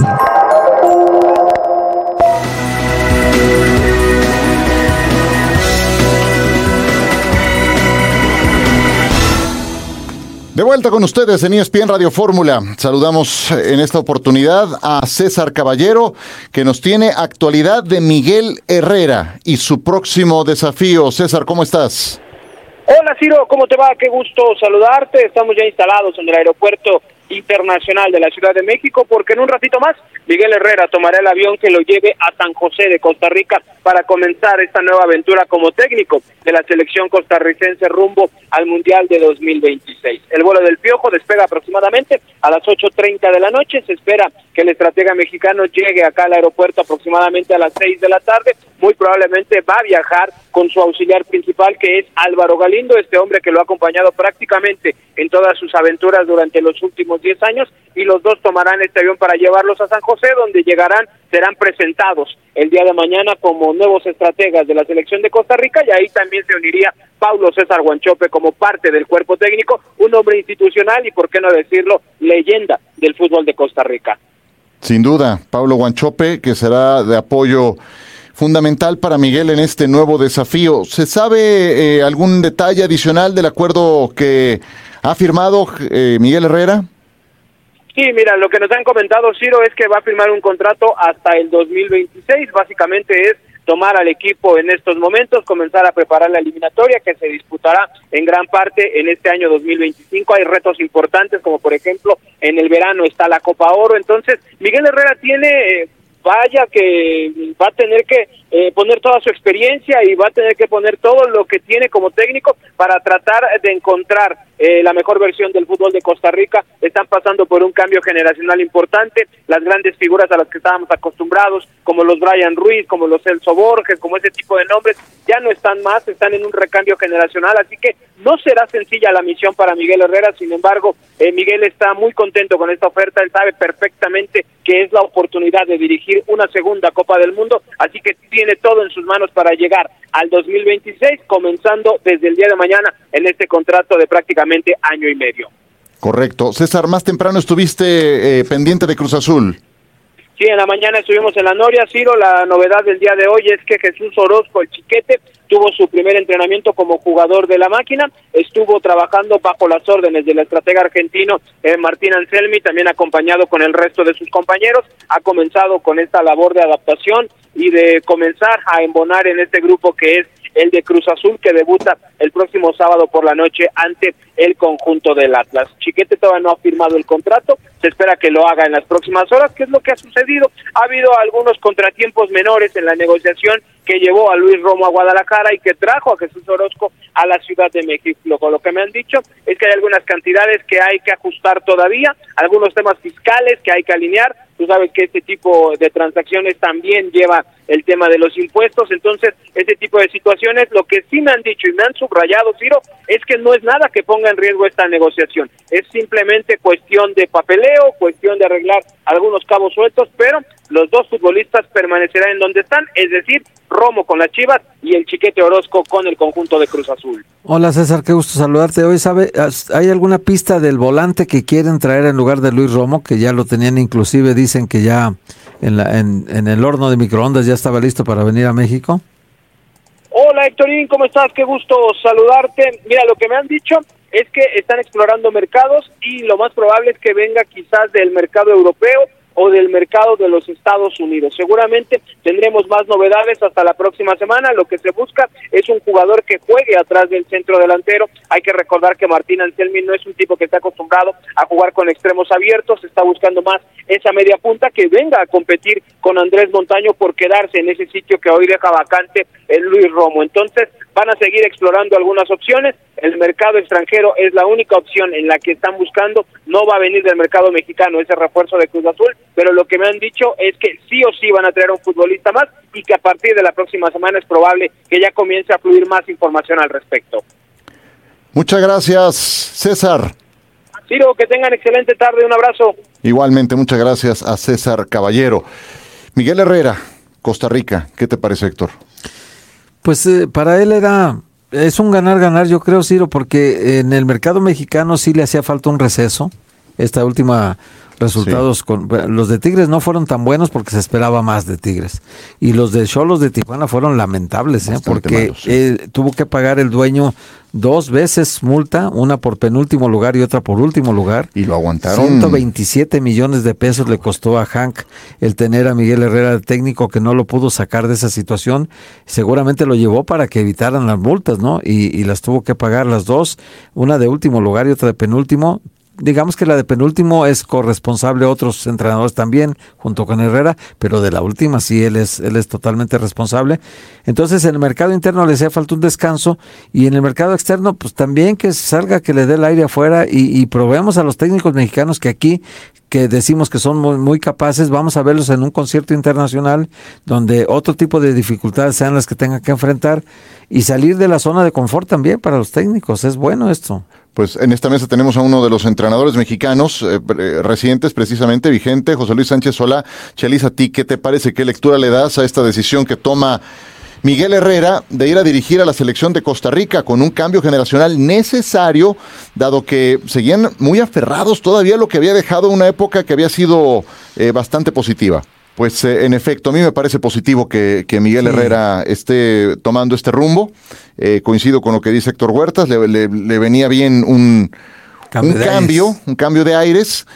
Speaker 5: De vuelta con ustedes en ESPN Radio Fórmula. Saludamos en esta oportunidad a César Caballero, que nos tiene actualidad de Miguel Herrera y su próximo desafío. César, ¿cómo estás?
Speaker 16: Hola Ciro, ¿cómo te va? Qué gusto saludarte. Estamos ya instalados en el aeropuerto internacional de la Ciudad de México, porque en un ratito más Miguel Herrera tomará el avión que lo lleve a San José de Costa Rica para comenzar esta nueva aventura como técnico de la selección costarricense rumbo al Mundial de 2026. El vuelo del Piojo despega aproximadamente a las 8:30 de la noche. Se espera que el estratega mexicano llegue acá al aeropuerto aproximadamente a las 6 de la tarde. Muy probablemente va a viajar con su auxiliar principal, que es Álvaro Galindo, este hombre que lo ha acompañado prácticamente en todas sus aventuras durante los últimos 10 años, y los dos tomarán este avión para llevarlos a San José, donde serán presentados el día de mañana como nuevos estrategas de la selección de Costa Rica, y ahí también se uniría Paulo César Wanchope como parte del cuerpo técnico, un hombre institucional y, por qué no decirlo, leyenda del fútbol de Costa Rica.
Speaker 5: Sin duda, Paulo Wanchope, que será de apoyo fundamental para Miguel en este nuevo desafío. ¿Se sabe algún detalle adicional del acuerdo que ha firmado Miguel Herrera?
Speaker 16: Sí, mira, lo que nos han comentado, Ciro, es que va a firmar un contrato hasta el 2026. Básicamente es tomar al equipo en estos momentos, comenzar a preparar la eliminatoria que se disputará en gran parte en este año 2025. Hay retos importantes, como por ejemplo en el verano está la Copa Oro. Entonces Miguel Herrera tiene que va a tener que poner toda su experiencia y va a tener que poner todo lo que tiene como técnico para tratar de encontrar la mejor versión del fútbol de Costa Rica. Están pasando por un cambio generacional importante. Las grandes figuras a las que estábamos acostumbrados, como los Brian Ruiz, como los Celso Borges, como ese tipo de nombres, ya no están más, están en un recambio generacional, así que no será sencilla la misión para Miguel Herrera. Sin embargo, Miguel está muy contento con esta oferta. Él sabe perfectamente que es la oportunidad de dirigir una segunda Copa del Mundo, así que tiene todo en sus manos para llegar al 2026, comenzando desde el día de mañana en este contrato de prácticamente año y medio.
Speaker 5: Correcto. César, más temprano estuviste pendiente de Cruz Azul.
Speaker 16: Sí, en la mañana estuvimos en la Noria, Ciro. La novedad del día de hoy es que Jesús Orozco, el Chiquete, tuvo su primer entrenamiento como jugador de la máquina. Estuvo trabajando bajo las órdenes del estratega argentino Martín Anselmi, también acompañado con el resto de sus compañeros. Ha comenzado con esta labor de adaptación y de comenzar a embonar en este grupo que es el de Cruz Azul, que debuta el próximo sábado por la noche ante el conjunto del Atlas. Chiquete todavía no ha firmado el contrato, se espera que lo haga en las próximas horas. ¿Qué es lo que ha sucedido? Ha habido algunos contratiempos menores en la negociación que llevó a Luis Romo a Guadalajara y que trajo a Jesús Orozco a la Ciudad de México. Lo que me han dicho es que hay algunas cantidades que hay que ajustar todavía, algunos temas fiscales que hay que alinear. Tú sabes que este tipo de transacciones también lleva el tema de los impuestos. Entonces, este tipo de situaciones, lo que sí me han dicho y me han subrayado, Ciro, es que no es nada que ponga en riesgo esta negociación. Es simplemente cuestión de papeleo, cuestión de arreglar algunos cabos sueltos, pero los dos futbolistas permanecerán en donde están, es decir, Romo con las Chivas y el Chiquete Orozco con el conjunto de Cruz Azul.
Speaker 6: Hola César, qué gusto saludarte. Hoy, ¿hay alguna pista del volante que quieren traer en lugar de Luis Romo, que ya lo tenían, inclusive dicen que ya en el horno de microondas ya estaba listo para venir a México?
Speaker 16: Hola Héctorín, ¿cómo estás? Qué gusto saludarte. Mira, lo que me han dicho es que están explorando mercados y lo más probable es que venga quizás del mercado europeo o del mercado de los Estados Unidos. Seguramente tendremos más novedades hasta la próxima semana. Lo que se busca es un jugador que juegue atrás del centro delantero. Hay que recordar que Martín Anselmi no es un tipo que está acostumbrado a jugar con extremos abiertos, está buscando más esa media punta que venga a competir con Andrés Montaño por quedarse en ese sitio que hoy deja vacante el Luis Romo. Entonces van a seguir explorando algunas opciones. El mercado extranjero es la única opción en la que están buscando. No va a venir del mercado mexicano ese refuerzo de Cruz Azul, pero lo que me han dicho es que sí o sí van a traer a un futbolista más y que a partir de la próxima semana es probable que ya comience a fluir más información al respecto.
Speaker 5: Muchas gracias, César.
Speaker 16: Ciro, que tengan excelente tarde, un abrazo.
Speaker 5: Igualmente, muchas gracias a César Caballero. Miguel Herrera, Costa Rica, ¿qué te parece, Héctor?
Speaker 6: Pues para él es un ganar-ganar, yo creo, Ciro, porque en el mercado mexicano sí le hacía falta un receso. Esta última resultados. Los de Tigres no fueron tan buenos porque se esperaba más de Tigres. Y los de Xolos de Tijuana fueron lamentables, porque malos, tuvo que pagar el dueño 2 veces multa, una por penúltimo lugar y otra por último lugar.
Speaker 5: Y lo aguantaron.
Speaker 6: 127 millones de pesos le costó a Hank el tener a Miguel Herrera de técnico, que no lo pudo sacar de esa situación. Seguramente lo llevó para que evitaran las multas, ¿no? Y las tuvo que pagar las dos, una de último lugar y otra de penúltimo. Digamos que la de penúltimo es corresponsable a otros entrenadores también, junto con Herrera, pero de la última sí, él es totalmente responsable. Entonces, en el mercado interno le hacía falta un descanso, y en el mercado externo, pues también que salga, que le dé el aire afuera, y probemos a los técnicos mexicanos que aquí, que decimos que son muy, muy capaces, vamos a verlos en un concierto internacional, donde otro tipo de dificultades sean las que tengan que enfrentar, y salir de la zona de confort también para los técnicos. Es bueno esto.
Speaker 5: Pues en esta mesa tenemos a uno de los entrenadores mexicanos recientes, precisamente vigente, José Luis Sánchez Solá. Chelis, ¿a ti qué te parece? ¿Qué lectura le das a esta decisión que toma Miguel Herrera de ir a dirigir a la selección de Costa Rica con un cambio generacional necesario, dado que seguían muy aferrados todavía a lo que había dejado una época que había sido bastante positiva? Pues en efecto, a mí me parece positivo que Miguel Herrera esté tomando este rumbo. Coincido con lo que dice Héctor Huertas, le venía bien un cambio de aires.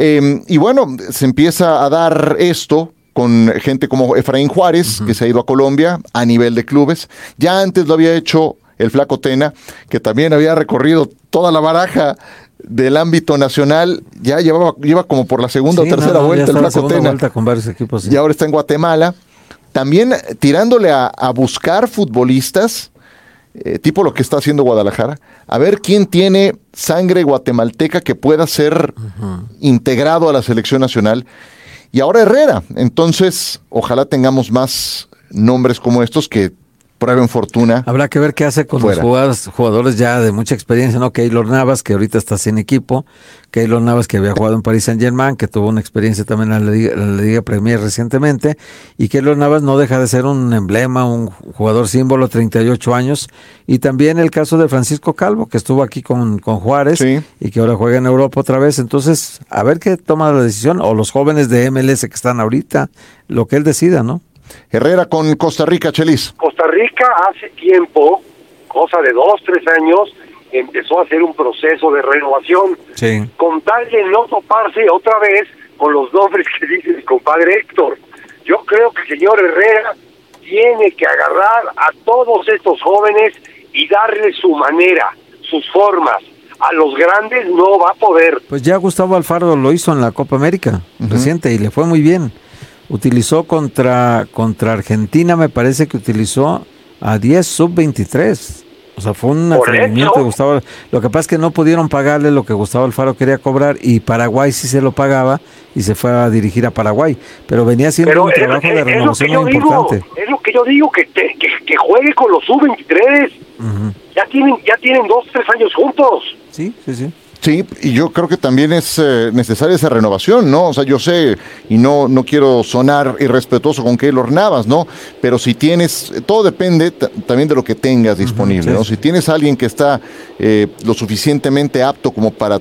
Speaker 5: Y bueno, se empieza a dar esto con gente como Efraín Juárez, que se ha ido a Colombia a nivel de clubes. Ya antes lo había hecho el Flaco Tena, que también había recorrido toda la baraja del ámbito nacional. Ya lleva como por la segunda o tercera vuelta el Flaco Tena,
Speaker 6: con varios equipos,
Speaker 5: y ahora está en Guatemala, también tirándole a buscar futbolistas, tipo lo que está haciendo Guadalajara, a ver quién tiene sangre guatemalteca que pueda ser integrado a la selección nacional. Y ahora Herrera. Entonces, ojalá tengamos más nombres como estos que prueben fortuna.
Speaker 6: Habrá que ver qué hace con los jugadores ya de mucha experiencia, ¿no? Keylor Navas, que ahorita está sin equipo. Keylor Navas, que había jugado en Paris Saint-Germain, que tuvo una experiencia también en la Liga Premier recientemente. Y Keylor Navas no deja de ser un emblema, un jugador símbolo, 38 años. Y también el caso de Francisco Calvo, que estuvo aquí con Juárez, y que ahora juega en Europa otra vez. Entonces, a ver qué toma la decisión, o los jóvenes de MLS que están ahorita, lo que él decida, ¿no?
Speaker 5: Herrera con Costa Rica, Chelis.
Speaker 7: Costa Rica hace tiempo, cosa de 2-3 años, empezó a hacer un proceso de renovación, con tal de no toparse otra vez con los nombres que dice mi compadre Héctor. Yo creo que el señor Herrera tiene que agarrar a todos estos jóvenes y darle su manera, sus formas. A los grandes no va a poder.
Speaker 6: Pues ya Gustavo Alfaro lo hizo en la Copa América reciente y le fue muy bien. Utilizó contra Argentina, me parece que utilizó a 10 sub-23. O sea, fue un atrevimiento de Gustavo. Lo que pasa es que no pudieron pagarle lo que Gustavo Alfaro quería cobrar, y Paraguay sí se lo pagaba y se fue a dirigir a Paraguay. Pero venía haciendo un trabajo de renovación muy importante.
Speaker 7: Es lo que yo digo, que juegue con los sub-23. Ya tienen 2-3 años juntos.
Speaker 6: Sí.
Speaker 5: Sí, y yo creo que también es necesaria esa renovación, ¿no? O sea, yo sé, y no quiero sonar irrespetuoso con Keylor Navas, ¿no? Pero si tienes, todo depende también de lo que tengas disponible, ¿no? Si tienes a alguien que está lo suficientemente apto como para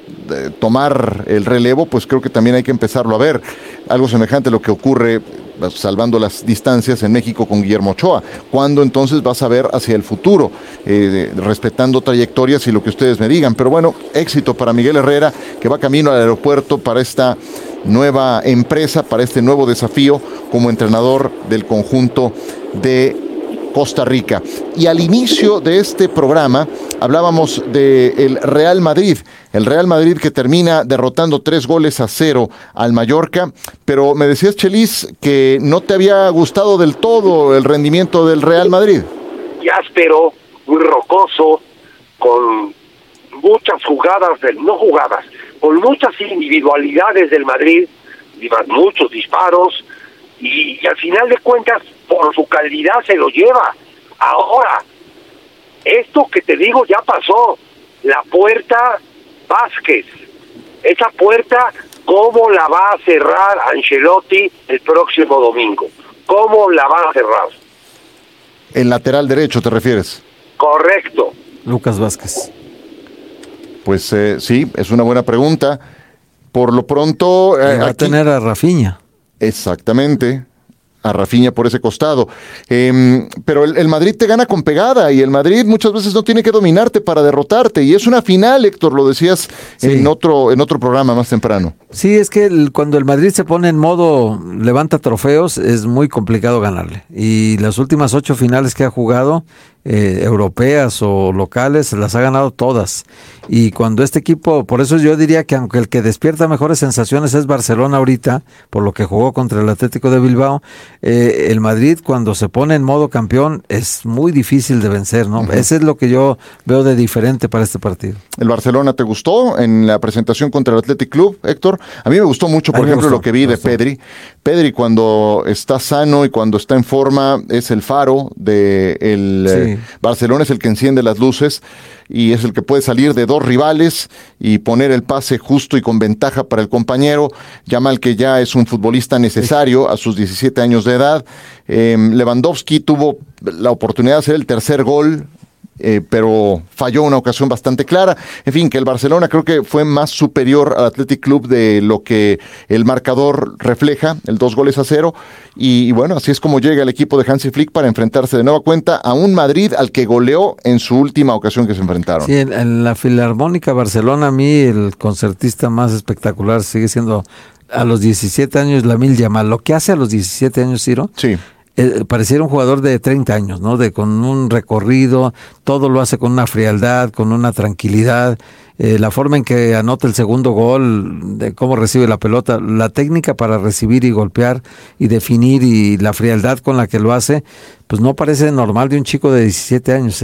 Speaker 5: tomar el relevo, pues creo que también hay que empezarlo a ver. Algo semejante a lo que ocurre, salvando las distancias, en México con Guillermo Ochoa. ¿Cuándo entonces vas a ver hacia el futuro? Respetando trayectorias y lo que ustedes me digan. Pero bueno, éxito para Miguel Herrera, que va camino al aeropuerto para esta nueva empresa, para este nuevo desafío como entrenador del conjunto de Costa Rica. Y al inicio de este programa hablábamos del Real Madrid. El Real Madrid que termina derrotando 3-0 al Mallorca. Pero me decías, Chelis, que no te había gustado del todo el rendimiento del Real Madrid.
Speaker 7: Áspero, muy rocoso, con muchas con muchas individualidades del Madrid, muchos disparos, y al final de cuentas, por su calidad se lo lleva. Ahora, esto que te digo ya pasó. La puerta Vázquez, esa puerta, ¿cómo la va a cerrar Ancelotti el próximo domingo? ¿Cómo la va a cerrar?
Speaker 5: El lateral derecho, ¿te refieres?
Speaker 7: Correcto.
Speaker 6: Lucas Vázquez.
Speaker 5: Pues sí, es una buena pregunta, por lo pronto...
Speaker 6: va a tener a Rafinha.
Speaker 5: Exactamente. A Rafinha por ese costado. Pero el Madrid te gana con pegada y el Madrid muchas veces no tiene que dominarte para derrotarte. Y es una final, Héctor, lo decías en otro programa más temprano.
Speaker 6: Sí, es que cuando el Madrid se pone en modo levanta trofeos es muy complicado ganarle. Y las últimas 8 finales que ha jugado, europeas o locales, las ha ganado todas. Y cuando este equipo, por eso yo diría que aunque el que despierta mejores sensaciones es Barcelona ahorita, por lo que jugó contra el Atlético de Bilbao, el Madrid cuando se pone en modo campeón es muy difícil de vencer, ¿no? Uh-huh. Ese es lo que yo veo de diferente para este partido.
Speaker 5: ¿El Barcelona te gustó en la presentación contra el Athletic Club, Héctor? A mí me gustó mucho, por ejemplo, lo que vi de Pedri. Pedri cuando está sano y cuando está en forma es el faro de Barcelona, es el que enciende las luces y es el que puede salir de 2 rivales y poner el pase justo y con ventaja para el compañero. Yamal, que ya es un futbolista necesario a sus 17 años de edad. Lewandowski tuvo la oportunidad de hacer el tercer gol, pero falló una ocasión bastante clara. En fin, que el Barcelona creo que fue más superior al Athletic Club de lo que el marcador refleja, el 2-0. Y bueno, así es como llega el equipo de Hansi Flick para enfrentarse de nueva cuenta a un Madrid al que goleó en su última ocasión que se enfrentaron.
Speaker 6: Sí, en la Filarmónica Barcelona, a mí el concertista más espectacular sigue siendo a los 17 años Lamine Yamal. Lo que hace a los 17 años, Ciro.
Speaker 5: Sí.
Speaker 6: Pareciera un jugador de 30 años, ¿no? Con un recorrido, todo lo hace con una frialdad, con una tranquilidad. La forma en que anota el segundo gol, de cómo recibe la pelota, la técnica para recibir y golpear y definir y la frialdad con la que lo hace, pues no parece normal de un chico de 17 años.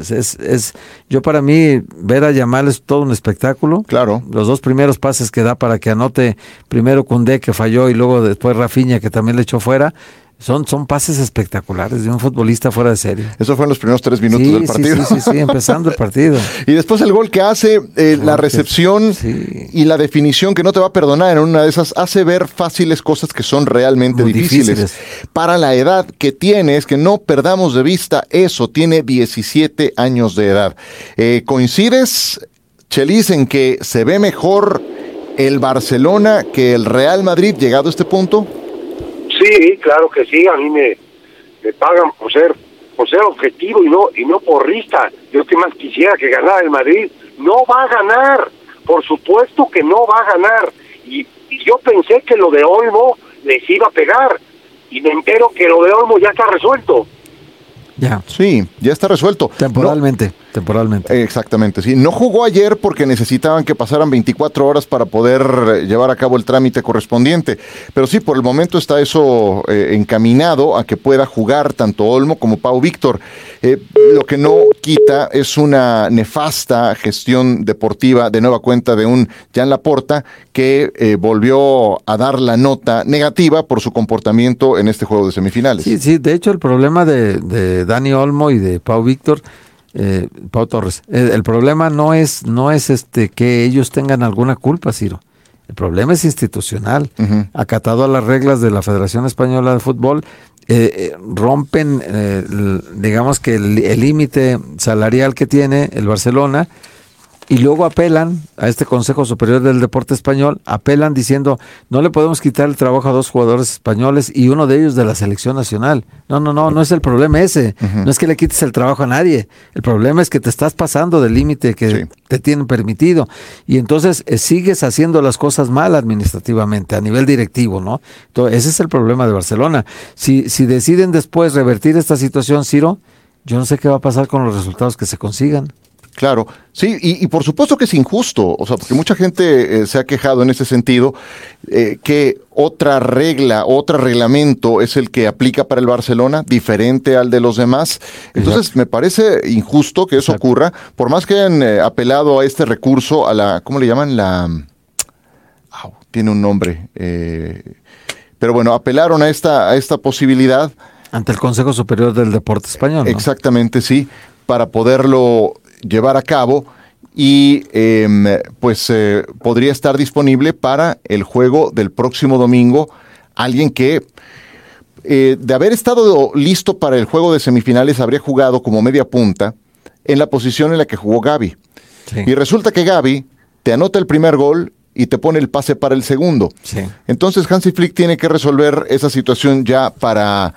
Speaker 6: Yo para mí, ver a Yamal es todo un espectáculo.
Speaker 5: Claro.
Speaker 6: Los 2 primeros pases que da para que anote, primero Koundé que falló y luego después Rafinha que también le echó fuera. Son pases espectaculares de un futbolista fuera de serie.
Speaker 5: Eso fue en los primeros 3 minutos del partido.
Speaker 6: Sí, empezando el partido.
Speaker 5: Y después el gol que hace, la recepción y la definición que no te va a perdonar en una de esas, hace ver fáciles cosas que son realmente difíciles. Para la edad que tiene, es que no perdamos de vista eso, tiene 17 años de edad. ¿Coincides, Chelis, en que se ve mejor el Barcelona que el Real Madrid llegado a este punto?
Speaker 7: Sí, claro que sí, a mí me pagan por ser objetivo y no porrista. Yo que más quisiera que ganara el Madrid. No va a ganar, por supuesto que no va a ganar. Y yo pensé que lo de Olmo les iba a pegar y me entero que lo de Olmo ya está resuelto.
Speaker 6: Ya.
Speaker 5: Sí, ya está resuelto.
Speaker 6: Temporalmente.
Speaker 5: Exactamente, sí. No jugó ayer porque necesitaban que pasaran 24 horas para poder llevar a cabo el trámite correspondiente. Pero sí, por el momento está eso encaminado a que pueda jugar tanto Olmo como Pau Víctor. Lo que no quita es una nefasta gestión deportiva de nueva cuenta de un Jan Laporta que volvió a dar la nota negativa por su comportamiento en este juego de semifinales.
Speaker 6: Sí, de hecho el problema de Dani Olmo y de Pau Víctor, Pau Torres, el problema no es que ellos tengan alguna culpa, Ciro. El problema es institucional. Uh-huh. Acatado a las reglas de la Federación Española de Fútbol, rompen, digamos que el límite salarial que tiene el Barcelona, y luego apelan a este Consejo Superior del Deporte Español, apelan diciendo, no le podemos quitar el trabajo a 2 jugadores españoles y uno de ellos de la selección nacional. No es el problema ese. Uh-huh. No es que le quites el trabajo a nadie. El problema es que te estás pasando del límite que te tienen permitido. Y entonces sigues haciendo las cosas mal administrativamente, a nivel directivo, ¿no? Entonces, ese es el problema de Barcelona. Si deciden después revertir esta situación, Ciro, yo no sé qué va a pasar con los resultados que se consigan.
Speaker 5: Claro, sí, y por supuesto que es injusto, o sea, porque mucha gente se ha quejado en ese sentido, que otra reglamento es el que aplica para el Barcelona, diferente al de los demás. Entonces, me parece injusto que eso ocurra, por más que hayan apelado a este recurso, a la, ¿cómo le llaman? Tiene un nombre, pero bueno, apelaron a esta posibilidad.
Speaker 6: Ante el Consejo Superior del Deporte Español, ¿no?
Speaker 5: Exactamente, sí, para poderlo llevar a cabo y podría estar disponible para el juego del próximo domingo alguien que de haber estado listo para el juego de semifinales habría jugado como media punta en la posición en la que jugó Gavi. Sí. Y resulta que Gavi te anota el primer gol y te pone el pase para el segundo.
Speaker 6: Sí.
Speaker 5: Entonces Hansi Flick tiene que resolver esa situación ya para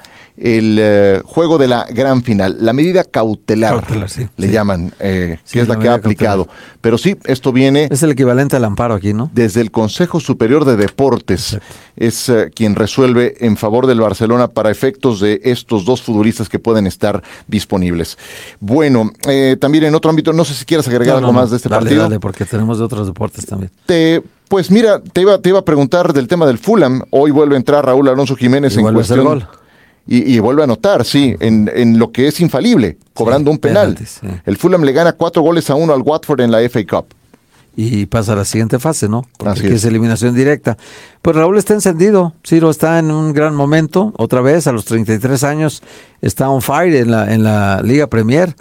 Speaker 5: el juego de la gran final. La medida cautelar, le llaman, que es la que ha aplicado. Cautelar. Pero sí, esto viene...
Speaker 6: Es el equivalente al amparo aquí, ¿no?
Speaker 5: Desde el Consejo Superior de Deportes. Exacto. Es quien resuelve en favor del Barcelona para efectos de estos dos futbolistas que pueden estar disponibles. Bueno, también en otro ámbito, no sé si quieras agregar algo más de este partido.
Speaker 6: Dale, porque tenemos de otros deportes también.
Speaker 5: Pues mira, te iba a preguntar del tema del Fulham. Hoy vuelve a entrar Raúl Alonso Jiménez en cuestión. Gol. Y vuelve a anotar, sí, en lo que es infalible, cobrando un penal. Penaltis, sí. El Fulham le gana 4-1 al Watford en la FA Cup.
Speaker 6: Y pasa a la siguiente fase, ¿no? Porque aquí es eliminación directa. Pues Raúl está encendido, Ciro está en un gran momento, otra vez a los 33 años, está on fire en la Liga Premier.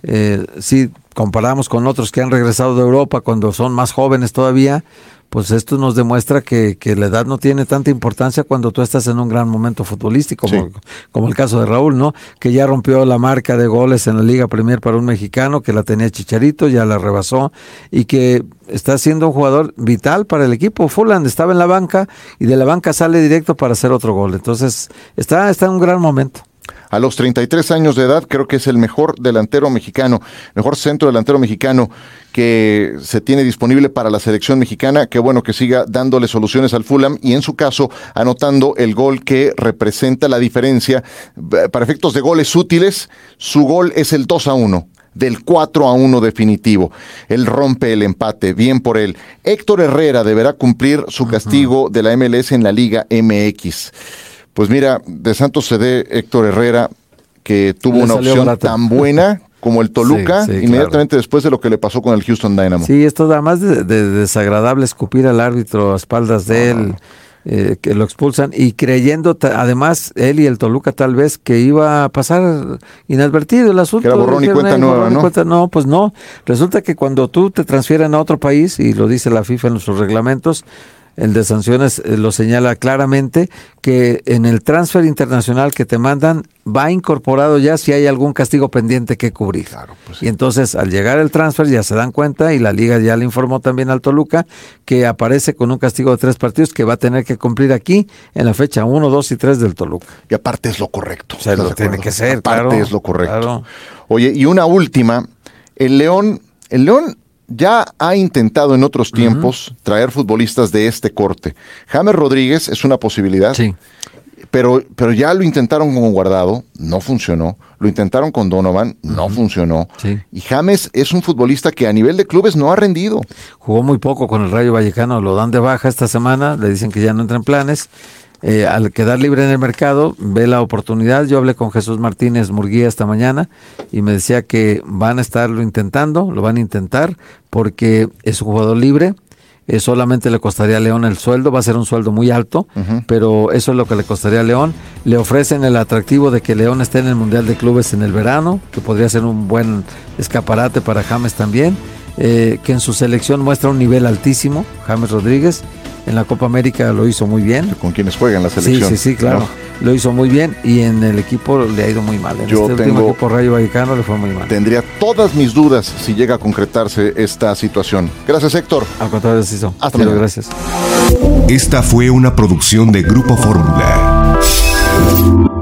Speaker 6: Si comparamos con otros que han regresado de Europa cuando son más jóvenes todavía, pues esto nos demuestra que la edad no tiene tanta importancia cuando tú estás en un gran momento futbolístico, como el caso de Raúl, ¿no? Que ya rompió la marca de goles en la Liga Premier para un mexicano, que la tenía Chicharito, ya la rebasó, y que está siendo un jugador vital para el equipo. Fulham estaba en la banca, y de la banca sale directo para hacer otro gol. Entonces, está en un gran momento.
Speaker 5: A los 33 años de edad, creo que es el mejor delantero mexicano, mejor centro delantero mexicano que se tiene disponible para la selección mexicana. Qué bueno que siga dándole soluciones al Fulham y en su caso anotando el gol que representa la diferencia. Para efectos de goles útiles, su gol es el 2-1. Del 4-1 definitivo. Él rompe el empate, bien por él. Héctor Herrera deberá cumplir su castigo de la MLS en la Liga MX. Pues mira, de Santos CD, Héctor Herrera, que tuvo una opción tan buena como el Toluca, inmediatamente después de lo que le pasó con el Houston Dynamo.
Speaker 6: Sí, esto además de desagradable escupir al árbitro a espaldas de él, que lo expulsan, y creyendo, además, él y el Toluca tal vez, que iba a pasar inadvertido el asunto.
Speaker 5: Que era borrón y cuenta nueva, ¿no?
Speaker 6: No, pues no. Resulta que cuando tú te transfieren a otro país, y lo dice la FIFA en sus reglamentos, el de sanciones lo señala claramente, que en el transfer internacional que te mandan va incorporado ya si hay algún castigo pendiente que cubrir. Claro, pues sí. Y entonces al llegar el transfer ya se dan cuenta, y la liga ya le informó también al Toluca que aparece con un castigo de 3 partidos que va a tener que cumplir aquí en la fecha 1, 2 y 3 del Toluca.
Speaker 5: Y aparte es lo correcto.
Speaker 6: O sea, lo tiene que ser,
Speaker 5: aparte es lo correcto. Claro. Oye, y una última, el León ya ha intentado en otros tiempos traer futbolistas de este corte. James Rodríguez es una posibilidad, pero ya lo intentaron con Guardado, no funcionó. Lo intentaron con Donovan, no funcionó. Sí. Y James es un futbolista que a nivel de clubes no ha rendido.
Speaker 6: Jugó muy poco con el Rayo Vallecano, lo dan de baja esta semana, le dicen que ya no entra en planes. Al quedar libre en el mercado, ve la oportunidad. Yo hablé con Jesús Martínez Murguía esta mañana y me decía que van a estarlo intentando, lo van a intentar, porque es un jugador libre. Solamente le costaría a León el sueldo, va a ser un sueldo muy alto, pero eso es lo que le costaría a León. Le ofrecen el atractivo de que León esté en el Mundial de Clubes en el verano, que podría ser un buen escaparate para James también, que en su selección muestra un nivel altísimo, James Rodríguez. En la Copa América lo hizo muy bien.
Speaker 5: ¿Con quienes juegan la selección?
Speaker 6: Sí, claro. No. Lo hizo muy bien, y en el equipo le ha ido muy mal. En último equipo Rayo Vallecano le fue muy mal.
Speaker 5: Tendría todas mis dudas si llega a concretarse esta situación. Gracias, Héctor.
Speaker 6: Al contrario, Ciso.
Speaker 5: Hasta luego.
Speaker 6: Gracias.
Speaker 18: Esta fue una producción de Grupo Fórmula.